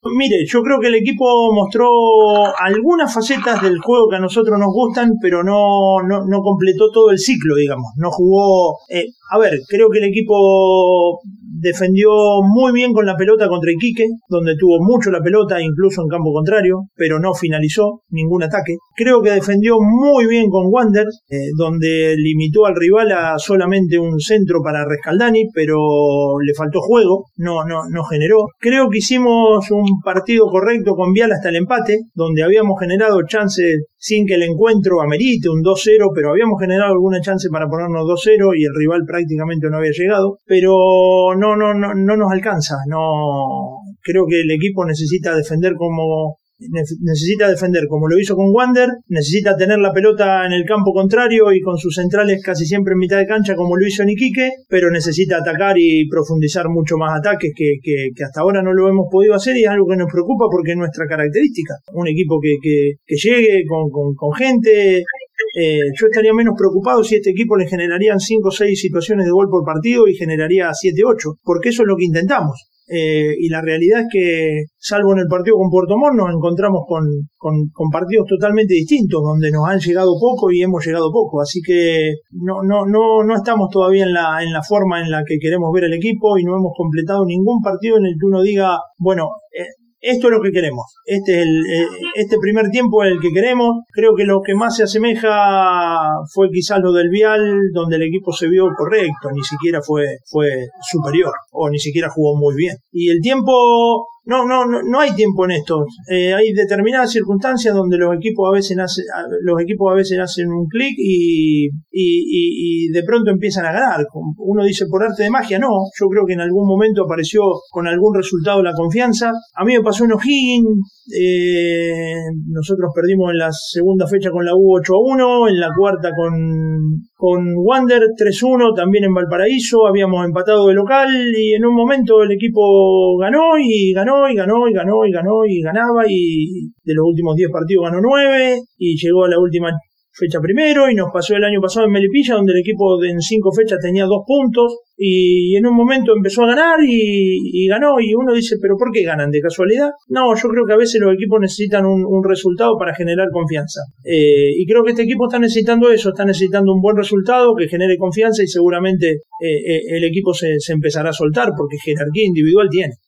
Mire, yo creo que el equipo mostró algunas facetas del juego que a nosotros nos gustan, pero no completó todo el ciclo, digamos. No jugó... creo que el equipo defendió muy bien con la pelota contra Iquique, donde tuvo mucho la pelota, incluso en campo contrario, pero no finalizó ningún ataque. Creo que defendió muy bien con Wander, donde limitó al rival a solamente un centro para Rescaldani, pero le faltó juego, no generó. Creo que hicimos un partido correcto con Vial hasta el empate, donde habíamos generado chances sin que el encuentro amerite un 2-0, pero habíamos generado alguna chance para ponernos 2-0 y el rival prácticamente no había llegado, pero no nos alcanza. Creo que el equipo necesita defender como lo hizo con Wander, necesita tener la pelota en el campo contrario y con sus centrales casi siempre en mitad de cancha como lo hizo en Iquique, pero necesita atacar y profundizar mucho más ataques que hasta ahora no lo hemos podido hacer, y es algo que nos preocupa porque es nuestra característica. Un equipo que llegue con gente. Yo estaría menos preocupado si a este equipo le generarían 5 o 6 situaciones de gol por partido y generaría 7 o 8, porque eso es lo que intentamos. Y la realidad es que, salvo en el partido con Puerto Montt, nos encontramos con partidos totalmente distintos, donde nos han llegado poco y hemos llegado poco. Así que no estamos todavía en la forma en la que queremos ver el equipo, y no hemos completado ningún partido en el que uno diga, bueno, esto es lo que queremos. Este primer tiempo es el que queremos. Creo que lo que más se asemeja fue quizás lo del Vial, donde el equipo se vio correcto, ni siquiera fue superior, o ni siquiera jugó muy bien. Y el tiempo... No hay tiempo en esto. Hay determinadas circunstancias donde los equipos a veces hacen un clic y de pronto empiezan a ganar. Uno dice por arte de magia, no. Yo creo que en algún momento apareció con algún resultado la confianza. A mí me pasó en O'Higgins. Nosotros perdimos en la segunda fecha con la U 8-1, en la cuarta con Wander 3-1, también en Valparaíso habíamos empatado de local, y en un momento el equipo ganó y ganaba, y de los últimos 10 partidos ganó 9 y llegó a la última fecha primero, y nos pasó el año pasado en Melipilla, donde el equipo en 5 fechas tenía 2 puntos, y en un momento empezó a ganar y ganó, y uno dice, ¿pero por qué ganan? ¿De casualidad? No, yo creo que a veces los equipos necesitan un resultado para generar confianza, y creo que este equipo está necesitando eso, está necesitando un buen resultado que genere confianza, y seguramente el equipo se empezará a soltar, porque jerarquía individual tiene.